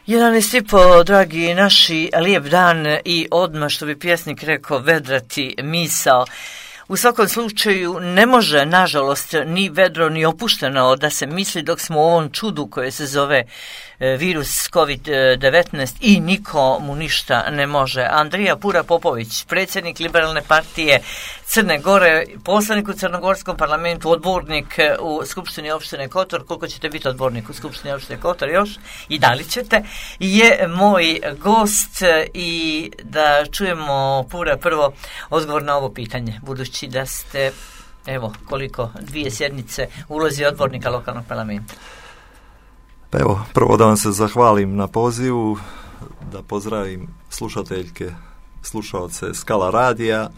11:30, dragi naši, lijep dan i odmah, što bi pjesnik rekao, vedrati misao. U svakom slučaju ne može, nažalost, ni vedro ni opušteno da se misli dok smo u ovom čudu koje se zove virus COVID-19 i niko mu ništa ne može. Andrija Pura Popović, predsjednik Liberalne partije Crne Gore, poslanik u Crnogorskom parlamentu, odbornik u Skupštini opštine Kotor, koliko ćete biti odbornik u Skupštini opštine Kotor još i da li ćete, je moj gost i da čujemo Pura prvo odgovor na ovo pitanje, budući da ste, evo, koliko, 2 sjednice u ulozi odbornika lokalnog parlamenta. Pa evo, prvo da vam se zahvalim na pozivu, da pozdravim slušateljke, slušalce Skala radija.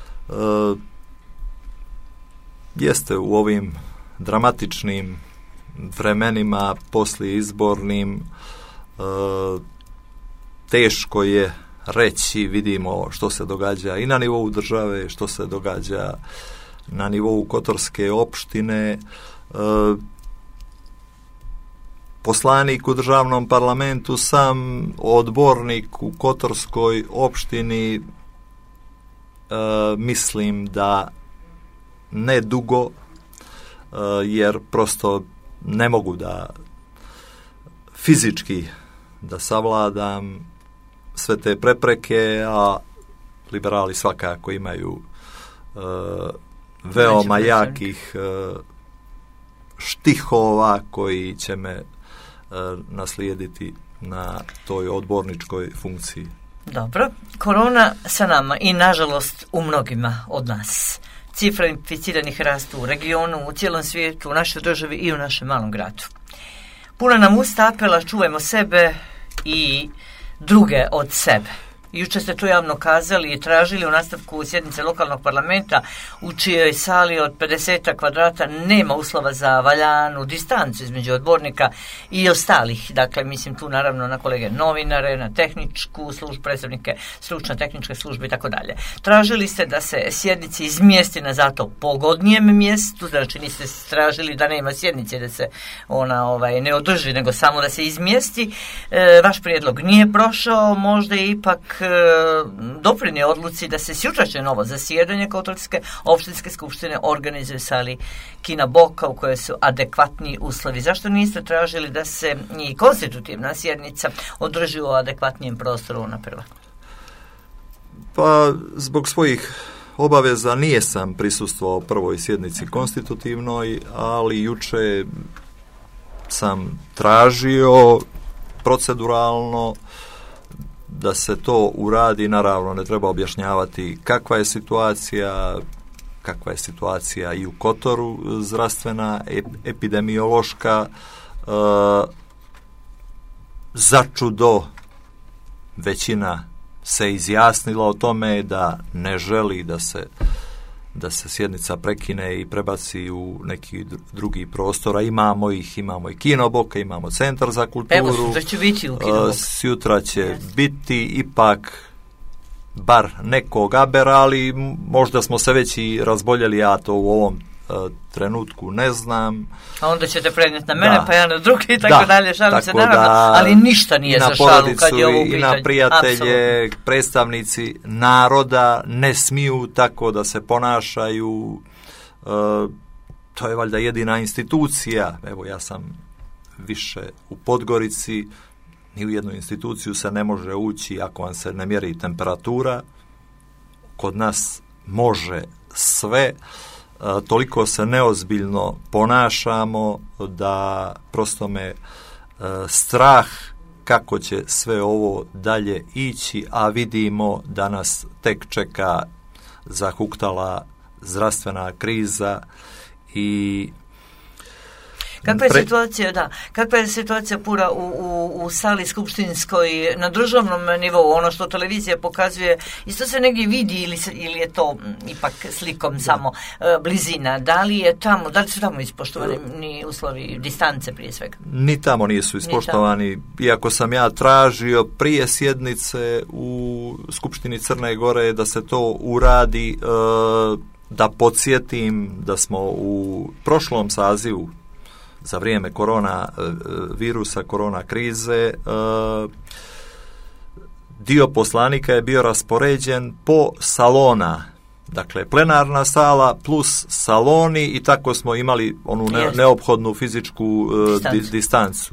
Jeste u ovim dramatičnim vremenima, poslije izbornim, teško je reći, vidimo što se događa i na nivou države, što se događa na nivou Kotorske opštine. Poslanik u državnom parlamentu sam, odbornik u Kotorskoj opštini, mislim da ne dugo, jer prosto ne mogu da fizički da savladam sve te prepreke, a liberali svakako imaju veoma jakih štihova koji će me naslijediti na toj odborničkoj funkciji. Dobro, korona sa nama i nažalost u mnogima od nas. Cifra inficiranih rastu u regionu, u cijelom svijetu, u našoj državi i u našem malom gradu. Puna nam usta apela, čuvajmo sebe i druge od sebe. Jučer ste to javno kazali i tražili u nastavku sjednice lokalnog parlamenta u čijoj sali od 50 kvadrata nema uslova za valjanu distancu između odbornika i ostalih. Dakle, mislim tu naravno na kolege novinare, na tehničku službu, predstavnike stručne tehničke službe i tako dalje. Tražili ste da se sjednici izmjesti na zato pogodnijem mjestu, znači niste tražili da nema sjednice, da se ona ne održi, nego samo da se izmjesti. Vaš prijedlog nije prošao, možda je ipak doprinio odluci da se sjutrašnje novo zasjedanje Kotorske opštinske skupštine organizuje u sali Kina Boka u kojoj su adekvatni uslovi. Zašto niste tražili da se i konstitutivna sjednica održi u adekvatnijem prostoru na prva? Pa zbog svojih obaveza nije sam prisustvovao prvoj sjednici konstitutivnoj, ali juče sam tražio proceduralno da se to uradi. Naravno, ne treba objašnjavati kakva je situacija i u Kotoru, zdravstvena, epidemiološka. Začudo većina se izjasnila o tome da ne želi da se sjednica prekine i prebaci u neki drugi prostor. Imamo i Kino Boka, imamo Centar za kulturu. Evo, sutra će biti u Kino Boka. Sutra će biti ipak bar nekog abera, ali možda smo se već i razboljeli, ja to u ovom trenutku ne znam. A onda ćete prenijeti na mene, pa ja na drugi i tako dalje, šalim se naravno, ali ništa nije za šalu kad je ovo u pitanju. I na prijatelje, apsolutno. Predstavnici naroda ne smiju tako da se ponašaju. To je valjda jedina institucija. Evo, ja sam više u Podgorici, ni u jednu instituciju se ne može ući ako vam se ne mjeri temperatura. Kod nas može sve. Toliko se neozbiljno ponašamo da prosto me strah kako će sve ovo dalje ići, a vidimo da nas tek čeka zahuktala zdravstvena kriza i Kakva je situacija Pura u sali skupštinskoj na državnom nivou, ono što televizija pokazuje, isto se negdje vidi ili je to ipak slikom samo blizina? Da li su tamo ispoštovani uslovi distance prije svega? Ni tamo nisu ispoštovani, iako sam ja tražio prije sjednice u Skupštini Crne Gore da se to uradi. Da podsjetim da smo u prošlom sazivu za vrijeme korona virusa, korona krize, dio poslanika je bio raspoređen po salona. Dakle, plenarna sala plus saloni i tako smo imali onu neophodnu fizičku distancu.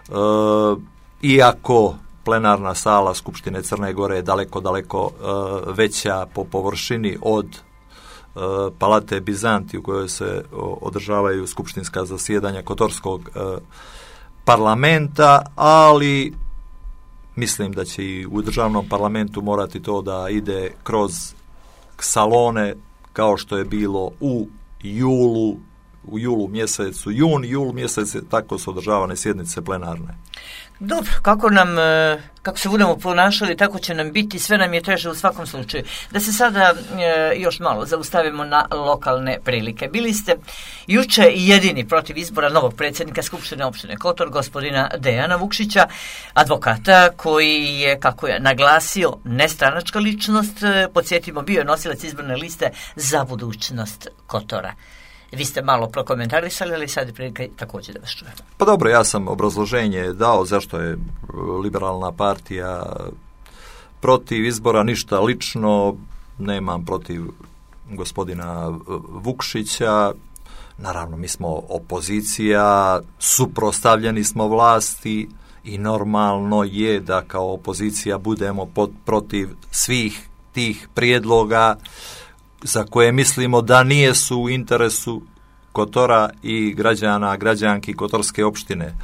Iako plenarna sala Skupštine Crne Gore je daleko veća po površini od Palate Bizanti u kojoj se održavaju skupštinska zasjedanja Kotorskog parlamenta, ali mislim da će i u državnom parlamentu morati to da ide kroz salone kao što je bilo u julu mjesecu, jul mjesec, tako su održavane sjednice plenarne. Dobro, kako se budemo ponašali, tako će nam biti, sve nam je teže u svakom slučaju. Da se sada još malo zaustavimo na lokalne prilike. Bili ste juče jedini protiv izbora novog predsjednika Skupštine opštine Kotor, gospodina Dejana Vukšića, advokata koji je, kako je naglasio, nestranačka ličnost, podsjetimo, bio je nosilac izborne liste Za budućnost Kotora. Vi ste malo prokomentarisali, ali sad je prilika također da vas čujemo. Pa dobro, ja sam obrazloženje dao zašto je liberalna partija protiv izbora, ništa lično, nemam protiv gospodina Vukšića. Naravno, mi smo opozicija, suprotstavljeni smo vlasti i normalno je da kao opozicija budemo protiv svih tih prijedloga za koje mislimo da nije su u interesu Kotora i građanki Kotorske opštine.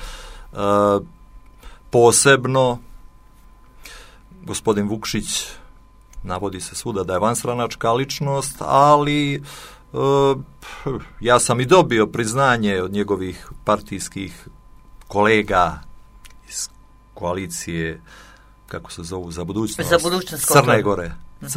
Posebno gospodin Vukšić navodi se svuda da je vanstranačka ličnost, ali ja sam i dobio priznanje od njegovih partijskih kolega iz koalicije, kako se zovu, za budućnost Crne Gore.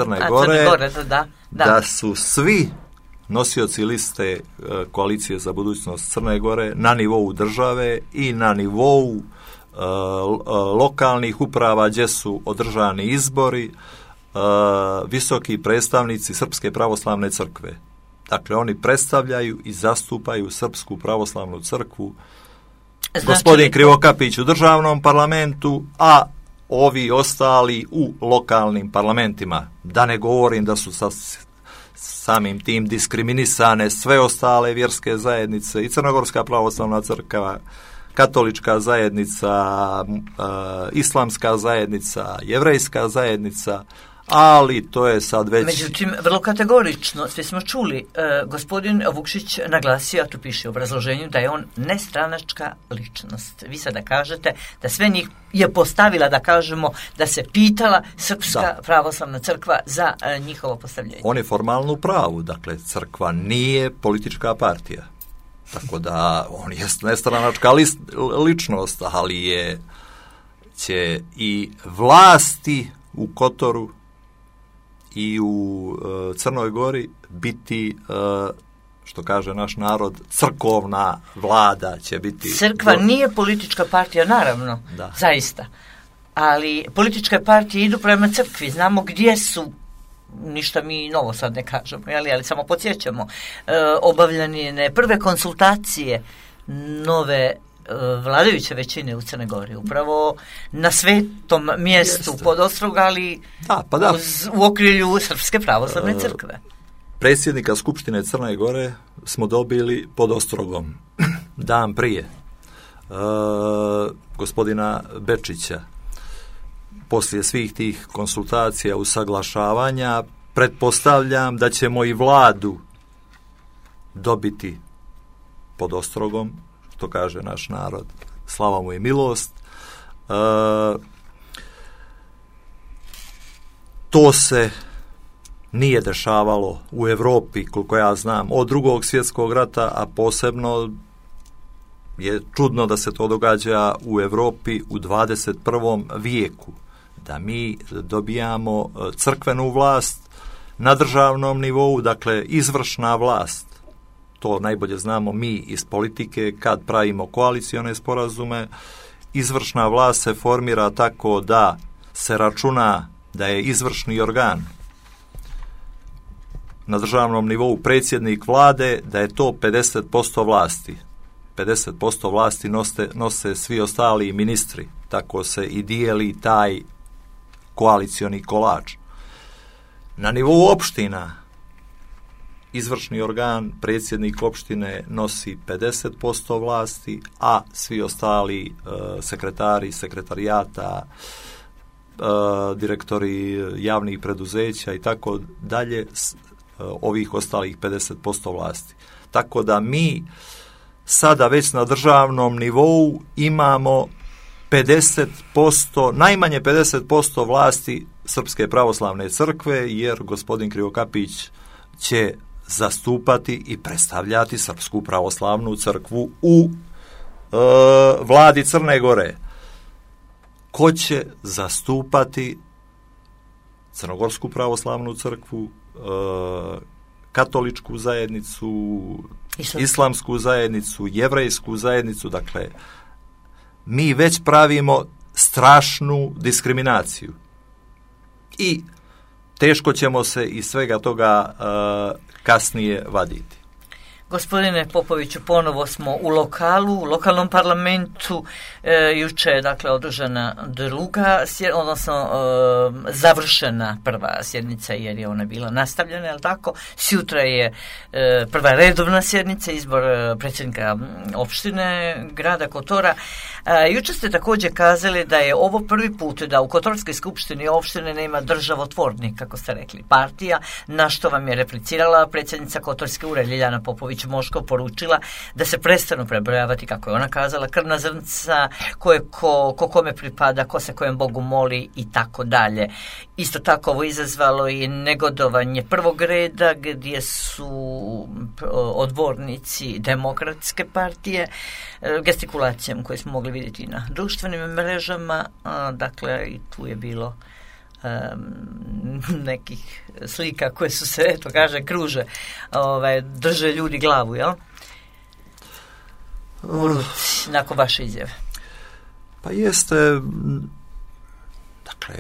Da su svi nosioci liste koalicije za budućnost Crne Gore na nivou države i na nivou lokalnih uprava gdje su održani izbori visoki predstavnici Srpske pravoslavne crkve. Dakle, oni predstavljaju i zastupaju Srpsku pravoslavnu crkvu. Znači, gospodin Krivokapić u državnom parlamentu, a ovi ostali u lokalnim parlamentima. Da ne govorim da su samim tim diskriminisane sve ostale vjerske zajednice, i Crnogorska pravoslavna crkva, katolička zajednica, islamska zajednica, jevrejska zajednica, ali to je sad već... Međutim, vrlo kategorično, svi smo čuli, gospodin Vukšić naglasio, a tu piše u obrazloženju, da je on nestranačka ličnost. Vi sada kažete da sve njih je postavila, da kažemo, da se pitala Srpska pravoslavna crkva za njihovo postavljenje. On je formalno u pravu, dakle, crkva nije politička partija. Tako da on je nestranačka ličnost, ali će i vlasti u Kotoru i u Crnoj Gori biti, što kaže naš narod, crkovna vlada će biti. Crkva nije politička partija, naravno, zaista. Ali političke partije idu prema crkvi, znamo gdje su, ništa mi novo sad ne kažemo, ali samo podsjećamo, obavljene prve konsultacije nove vladajuće većine u Crnoj Gori, upravo na svetom mjestu pod Ostroga, ali u okrilju Srpske pravoslavne crkve. Predsjednika Skupštine Crne Gore smo dobili pod Ostrogom dan prije, gospodina Bečića. Poslije svih tih konsultacija, usaglašavanja, pretpostavljam da ćemo i vladu dobiti pod Ostrogom, što kaže naš narod, slava mu i milost. To se nije dešavalo u Europi, koliko ja znam, od Drugog svjetskog rata, a posebno je čudno da se to događa u Europi u 21. vijeku. Da mi dobijamo crkvenu vlast na državnom nivou, dakle izvršna vlast. To najbolje znamo mi iz politike kad pravimo koalicione sporazume. Izvršna vlast se formira tako da se računa da je izvršni organ na državnom nivou predsjednik vlade, da je to 50% vlasti. 50% vlasti nose svi ostali ministri. Tako se i dijeli taj koalicioni kolač. Na nivou opština izvršni organ, predsjednik opštine nosi 50% vlasti, a svi ostali sekretari, sekretarijata, direktori javnih preduzeća i tako dalje, ovih ostalih 50% vlasti. Tako da mi sada već na državnom nivou imamo 50%, najmanje 50% vlasti Srpske pravoslavne crkve, jer gospodin Krivokapić će zastupati i predstavljati Srpsku pravoslavnu crkvu u vladi Crne Gore. Ko će zastupati Crnogorsku pravoslavnu crkvu, katoličku zajednicu, islamsku zajednicu, jevrejsku zajednicu? Dakle, mi već pravimo strašnu diskriminaciju i teško ćemo se iz svega toga kasnije vaditi. Gospodine Popoviću, ponovo smo u lokalnom parlamentu. Juče je dakle održana završena prva sjednica, jer je ona bila nastavljena, je li tako? Sutra je prva redovna sjednica, izbor predsjednika opštine grada Kotora. Juče ste također kazali da je ovo prvi put da u Kotorskoj skupštini opštine nema državotvornik, kako ste rekli, partija, na što vam je replicirala predsjednica Kotorske ure Ljiljana Popović Moško, poručila da se prestanu prebrojavati, kako je ona kazala, krvna zrnca, ko kome pripada, ko se kojem Bogu moli i tako dalje. Isto tako ovo izazvalo i negodovanje prvog reda, gdje su odbornici Demokratske partije gestikulacijom koju smo mogli vidjeti na društvenim mrežama, dakle i tu je bilo nekih slika koje su se, eto kaže, kruže, drže ljudi glavu, jel? Nakon vaše izjave. Pa jeste, dakle,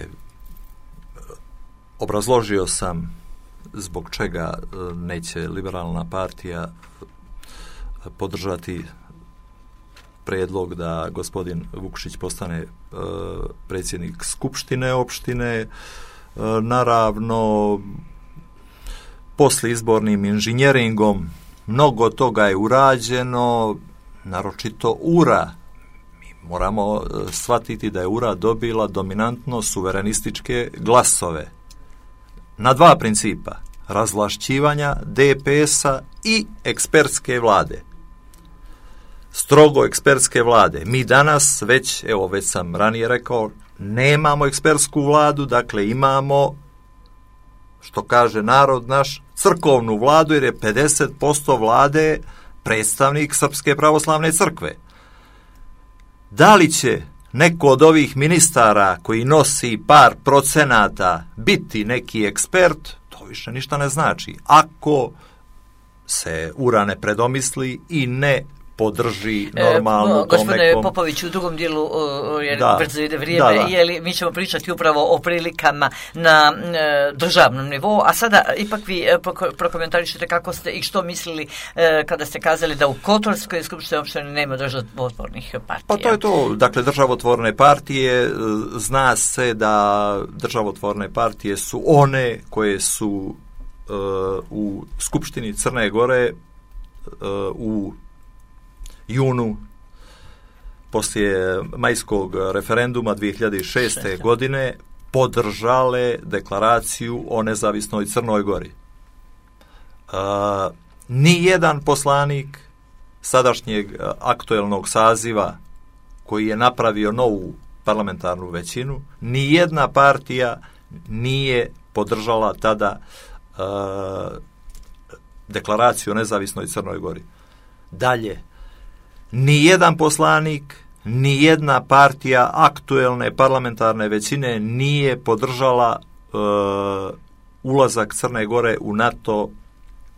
obrazložio sam zbog čega neće liberalna partija podržati prijedlog da gospodin Vukšić postane predsjednik skupštine opštine. Naravno, poslijeizbornim inženjeringom mnogo toga je urađeno, naročito URA. Mi moramo shvatiti da je URA dobila dominantno suverenističke glasove na dva principa: razvlašćivanja DPS-a i ekspertske vlade. Strogo ekspertske vlade. Mi danas već sam ranije rekao, nemamo ekspertsku vladu, dakle imamo, što kaže narod naš, crkovnu vladu, jer je 50% vlade predstavnik Srpske pravoslavne crkve. Da li će neko od ovih ministara koji nosi par procenata biti neki ekspert, to više ništa ne znači. Ako se URA ne predomisli i ne podrži normalno gospodine nekom... Popović, u drugom dijelu, jer brzo ide vrijeme, mi ćemo pričati upravo o prilikama na državnom nivou, a sada ipak vi prokomentarišete kako ste i što mislili kada ste kazali da u Kotorskoj skupštini opštine nema državotvornih partija. Pa to je to, dakle državotvorne partije, zna se da državotvorne partije su one koje su u Skupštini Crne Gore u junu poslije majskog referenduma 2006. godine podržale deklaraciju o nezavisnoj Crnoj Gori. Nijedan poslanik sadašnjeg aktuelnog saziva koji je napravio novu parlamentarnu većinu, nijedna partija nije podržala tada deklaraciju o nezavisnoj Crnoj Gori. Dalje, nijedan poslanik, nijedna partija aktuelne parlamentarne većine nije podržala ulazak Crne Gore u NATO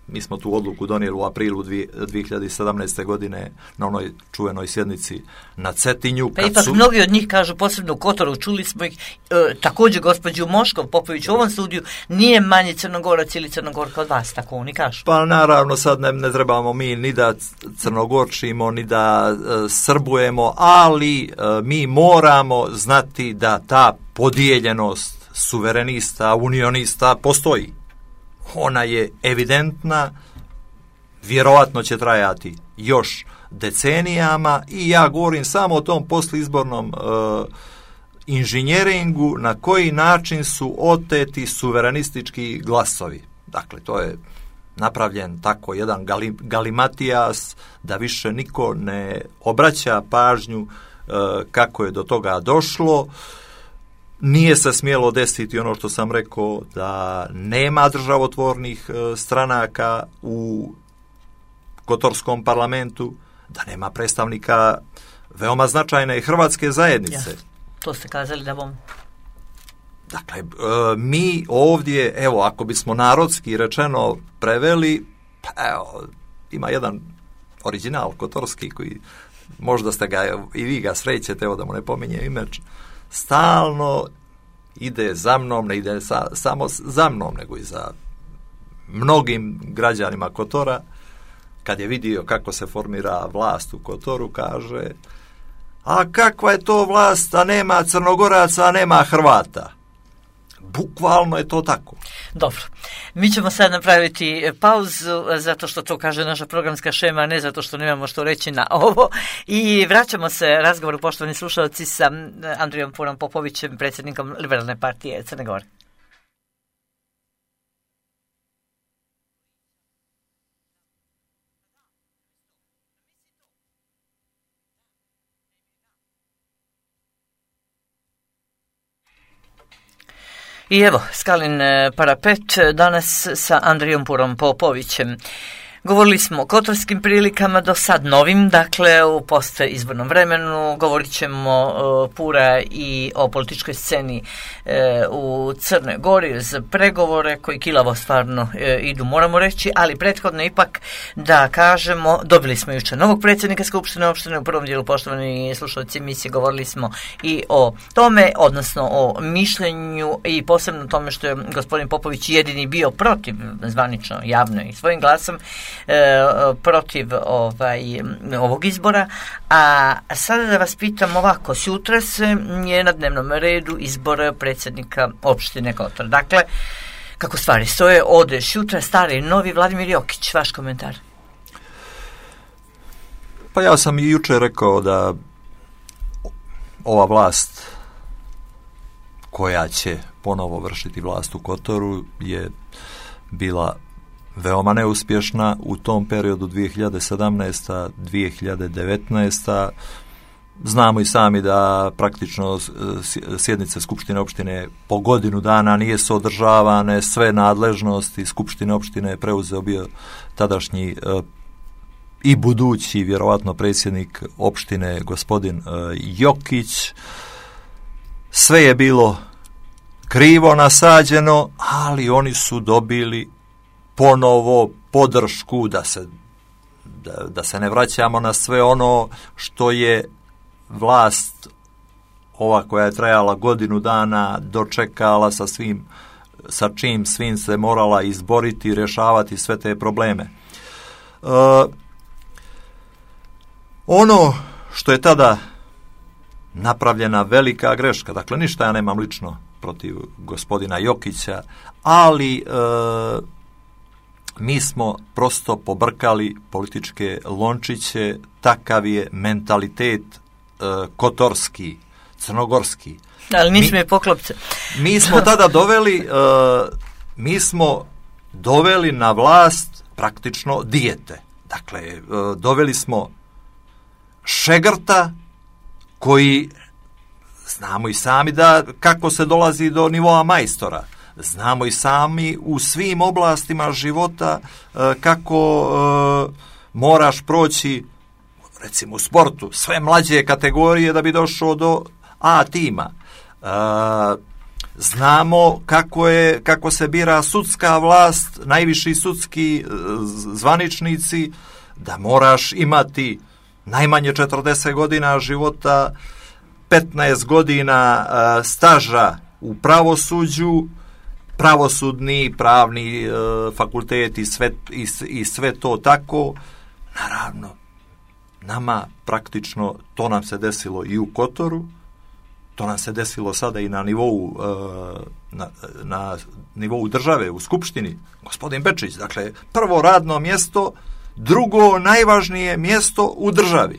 mi smo tu odluku donijeli u aprilu 2017. godine na onoj čuvenoj sjednici na Cetinju. Pa ipak mnogi od njih kažu, posebno u Kotoru, čuli smo ih, također gospođu Moškov Popović u ovom studiju, nije manje Crnogorac ili Crnogorka od vas, tako oni kažu. Pa naravno sad ne trebamo mi ni da crnogorčimo, ni da srbujemo, ali mi moramo znati da ta podijeljenost suverenista, unionista postoji. Ona je evidentna, vjerovatno će trajati još decenijama i ja govorim samo o tom postizbornom inženjeringu na koji način su oteti suverenistički glasovi. Dakle, to je napravljen tako jedan galimatijas da više niko ne obraća pažnju kako je do toga došlo. Nije se smjelo desiti ono što sam rekao, da nema državotvornih stranaka u kotorskom parlamentu, da nema predstavnika veoma značajne hrvatske zajednice. Ja, to ste kazali da bom. Dakle, mi ovdje, evo, ako bismo narodski rečeno preveli, pa evo, ima jedan original kotorski koji možda ste ga i vi ga srećete, evo da mu ne pominjem ime, stalno ide za mnom, ne ide samo za mnom, nego i za mnogim građanima Kotora. Kad je vidio kako se formira vlast u Kotoru, kaže: a kakva je to vlast, a nema Crnogoraca, a nema Hrvata? Bukvalno je to tako. Dobro, mi ćemo sad napraviti pauzu zato što to kaže naša programska šema, a ne zato što nemamo što reći na ovo. I vraćamo se razgovoru, poštovani slušalci, sa Andrijom Purom Popovićem, predsjednikom Liberalne partije Crne Gore. I evo, Skalin parapet danas sa Andrijom Purom Popovićem. Govorili smo o kotorskim prilikama, do sad novim, dakle u postizbornom vremenu. Govorit ćemo Pura i o političkoj sceni u Crnoj Gori uz pregovore koji kilavo stvarno idu, moramo reći, ali prethodno ipak da kažemo, dobili smo jučer novog predsjednika Skupštine opštine. U prvom dijelu, poštovani slušalci emisije, govorili smo i o tome, odnosno o mišljenju i posebno tome što je gospodin Popović jedini bio protiv, zvanično, javno i svojim glasom, protiv ovog izbora. A sada da vas pitam ovako, sutra se je na dnevnom redu izbor predsjednika opštine Kotor. Dakle, kako stvari stoje, ode sutra stari novi Vladimir Jokić. Vaš komentar? Pa ja sam i jučer rekao da ova vlast koja će ponovo vršiti vlast u Kotoru je bila veoma neuspješna u tom periodu 2017. 2019. Znamo i sami da praktično sjednice Skupštine opštine po godinu dana nije su održavane, sve nadležnosti Skupštine opštine je preuzeo bio tadašnji i budući vjerovatno predsjednik opštine gospodin Jokić. Sve je bilo krivo nasađeno, ali oni su dobili ponovo podršku da se ne vraćamo na sve ono što je vlast ova koja je trajala godinu dana dočekala sa čim svim se morala izboriti i rješavati sve te probleme. Ono što je tada napravljena velika greška, dakle ništa ja nemam lično protiv gospodina Jokića, ali mi smo prosto pobrkali političke lončiće, takav je mentalitet kotorski, crnogorski. Ali nismo je poklopce. Mi smo tada doveli na vlast praktično dijete. Dakle, doveli smo šegrta koji, znamo i sami kako se dolazi do nivoa majstora. Znamo i sami u svim oblastima života kako moraš proći, recimo u sportu, sve mlađe kategorije da bi došao do A tima. Znamo kako se bira sudska vlast, najviši sudski zvaničnici, da moraš imati najmanje 40 godina života, 15 godina staža u pravosuđu, pravosudni, pravni fakultet i sve to tako. Naravno, nama praktično to nam se desilo i u Kotoru, to nam se desilo sada i na nivou države, u Skupštini. Gospodin Bečić, dakle, prvo radno mjesto, drugo najvažnije mjesto u državi.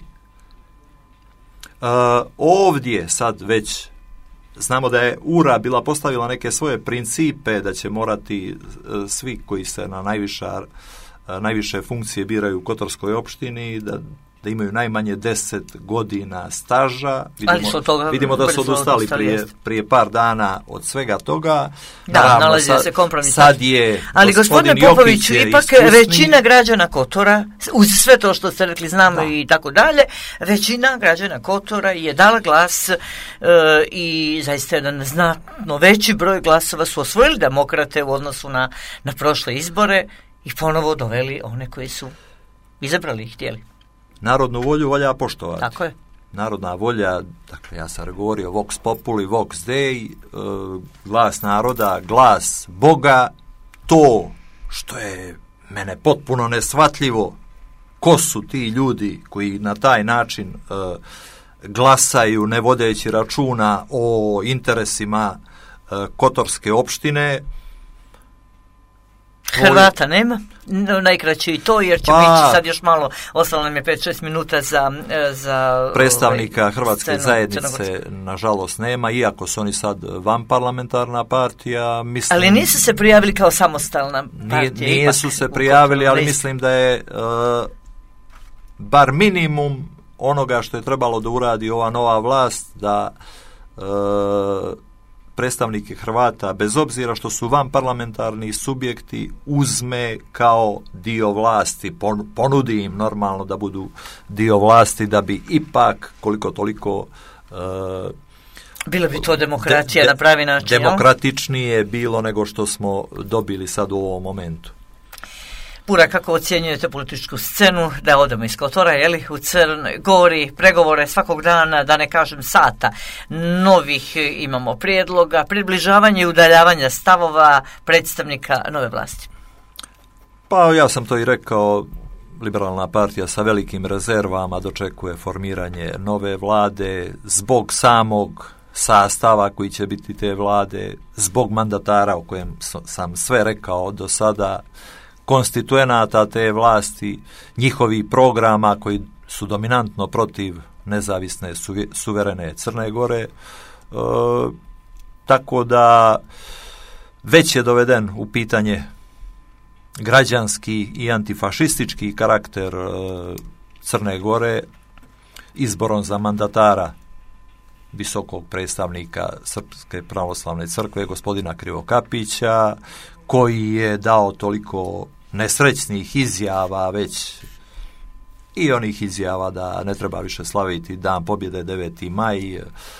Ovdje sad već znamo da je URA bila postavila neke svoje principe, da će morati svi koji se na najviše funkcije biraju u Kotorskoj opštini, da imaju najmanje 10 godina staža. Vidimo da su odustali prije par dana od svega toga. Da, nalazi se kompromis. Sad je ali gospodine Popoviću, ipak većina građana Kotora, uz sve to što ste rekli, znamo i tako dalje, većina građana Kotora je dala glas i zaista jedan znatno veći broj glasova su osvojili demokrate u odnosu na prošle izbore i ponovo doveli one koji su izabrali i htjeli. Narodnu volju valja poštovati. Tako je. Narodna volja, dakle ja sam govorio vox populi, vox dei, glas naroda, glas Boga, to što je mene potpuno neshvatljivo, ko su ti ljudi koji na taj način glasaju ne vodeći računa o interesima Kotorske opštine. Hrvata nema, najkraće i to, jer će biti sad još malo, ostalo nam je 5-6 minuta za predstavnika Hrvatske zajednice, nažalost nema, iako su oni sad vanparlamentarna partija. Mislim, ali nisu se prijavili kao samostalna partija. Nisu se prijavili, ali mislim da je bar minimum onoga što je trebalo da uradi ova nova vlast, da predstavnike Hrvata, bez obzira što su vanparlamentarni subjekti, uzme kao dio vlasti, ponudi im normalno da budu dio vlasti, da bi ipak koliko toliko bilo bi to demokracija na pravi način. Demokratičnije bilo nego što smo dobili sad u ovom momentu. Pura, kako ocjenjujete političku scenu, da odemo iz Kotora, u Crnoj Gori, pregovore svakog dana, da ne kažem sata, novih imamo prijedloga, približavanje i udaljavanja stavova predstavnika nove vlasti? Pa ja sam to i rekao, Liberalna partija sa velikim rezervama dočekuje formiranje nove vlade zbog samog sastava koji će biti te vlade, zbog mandatara o kojem sam sve rekao do sada, konstituenata te vlasti, njihovih programa koji su dominantno protiv nezavisne suverene Crne Gore, tako da već je doveden u pitanje građanski i antifašistički karakter Crne Gore izborom za mandatara visokog predstavnika Srpske pravoslavne crkve gospodina Krivokapića, koji je dao toliko nesrećnih izjava, već i onih izjava da ne treba više slaviti Dan pobjede 9. maj.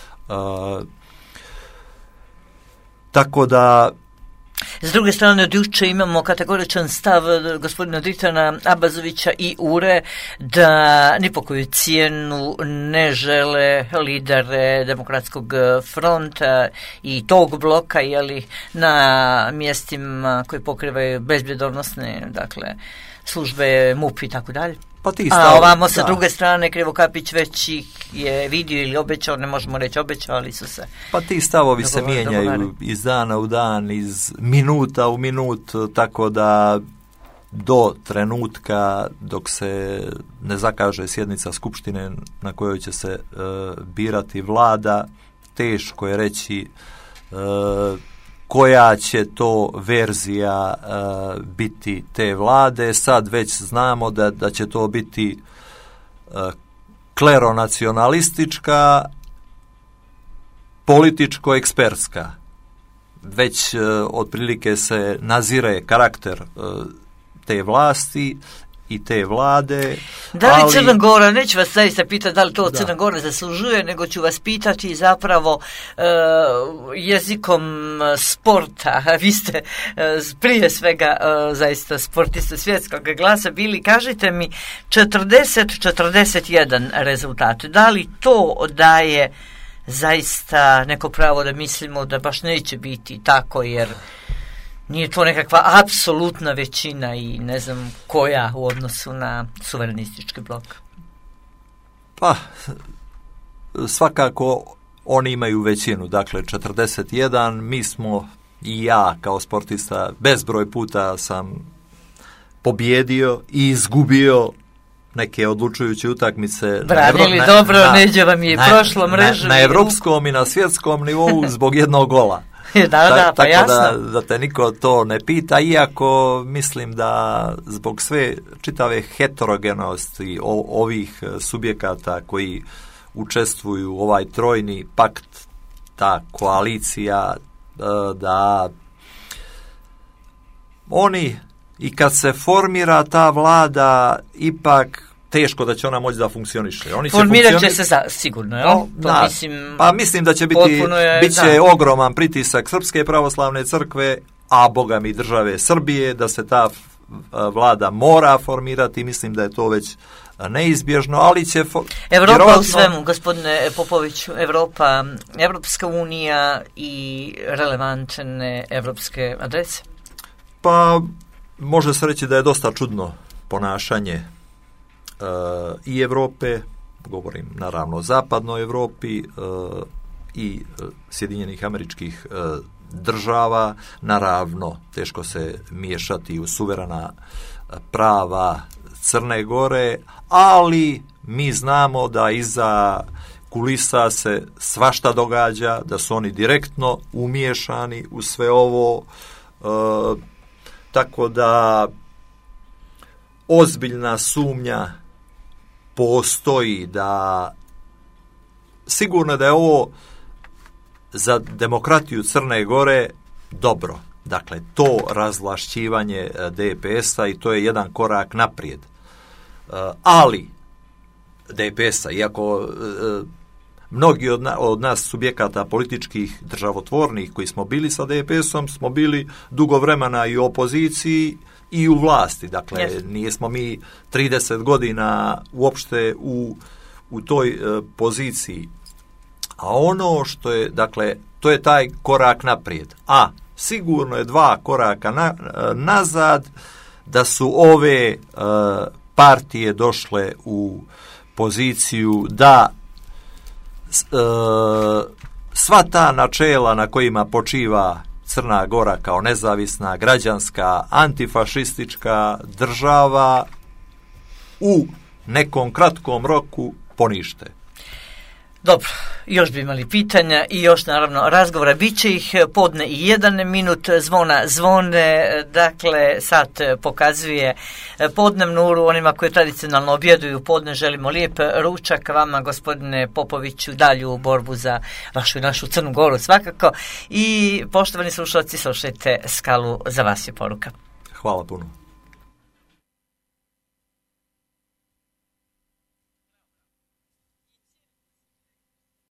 Tako da s druge strane, od juče imamo kategoričan stav gospodina Dritana Abazovića i URE da ni po koju cijenu ne žele lidere Demokratskog fronta i tog bloka na mjestima koji pokrivaju bezbjedonosne službe MUP i tako dalje. A ovamo sa druge strane Krivokapić već ih je vidio ili obećao, ne možemo reći obećali su se. Pa ti stavovi se mijenjaju iz dana u dan, iz minuta u minut, tako da do trenutka dok se ne zakaže sjednica Skupštine na kojoj će se birati vlada, teško je reći koja će to verzija biti te vlade. Sad već znamo da će to biti kleronacionalistička, političko-ekspertska. Već otprilike se nazire karakter te vlasti i te vlade. Da li Crna Gora, neću vas zaista pitati da li to Crna Gora zaslužuje, nego ću vas pitati zapravo jezikom sporta. Vi ste prije svega zaista sportista svjetskog glasa bili. Kažite mi 40-41 rezultat. Da li to daje zaista neko pravo da mislimo da baš neće biti tako, jer nije to nekakva apsolutna većina i ne znam koja u odnosu na suverenistički blok? Pa, svakako oni imaju većinu, dakle 41, mi smo i ja kao sportista bezbroj puta sam pobjedio i izgubio neke odlučujuće utakmice. Branili dobro, Neđe vam je prošlo mrežu. Na evropskom i na svjetskom nivou zbog jednog gola. Pa jasno. Tako da te niko to ne pita, iako mislim da zbog sve čitave heterogenosti ovih subjekata koji učestvuju u ovaj trojni pakt, ta koalicija, da oni i kad se formira ta vlada, ipak teško da će ona moći da funkcioniše. Formirat će se sigurno, jel? Mislim da će biće ogroman pritisak Srpske pravoslavne crkve, a boga mi države Srbije, da se ta vlada mora formirati. Mislim da je to već neizbježno, ali će Evropa u svemu, gospodine Popoviću, Evropska unija i relevantne evropske adrese? Pa može se reći da je dosta čudno ponašanje i Evrope, govorim naravno o zapadnoj Evropi, i Sjedinjenih Američkih Država. Naravno, teško se miješati u suverena prava Crne Gore, ali mi znamo da iza kulisa se svašta događa, da su oni direktno umiješani u sve ovo, tako da ozbiljna sumnja postoji da sigurno da je ovo za demokratiju Crne Gore dobro. Dakle, to razvlašćivanje DPS-a, i to je jedan korak naprijed. Ali DPS-a, iako mnogi od nas subjekata političkih državotvornih koji smo bili sa DPS-om, smo bili dugo vremena i u opoziciji i u vlasti. Dakle, nijesmo mi 30 godina uopšte u toj poziciji. A ono što je, dakle, to je taj korak naprijed. A sigurno je 2 koraka nazad, da su ove partije došle u poziciju da sva ta načela na kojima počiva Crna Gora kao nezavisna, građanska, antifašistička država u nekom kratkom roku ponište. Dobro, još bi imali pitanja i još naravno razgovora, bit će ih podne i 1 minut, zvona zvone, dakle sad pokazuje podnevnu uru onima koji tradicionalno objeduju podne. Želimo lijep ručak vama, gospodine Popoviću, dalju borbu za vašu i našu Crnu Goru svakako, i poštovani slušalci, slušajte Skalu, za vas je poruka. Hvala puno.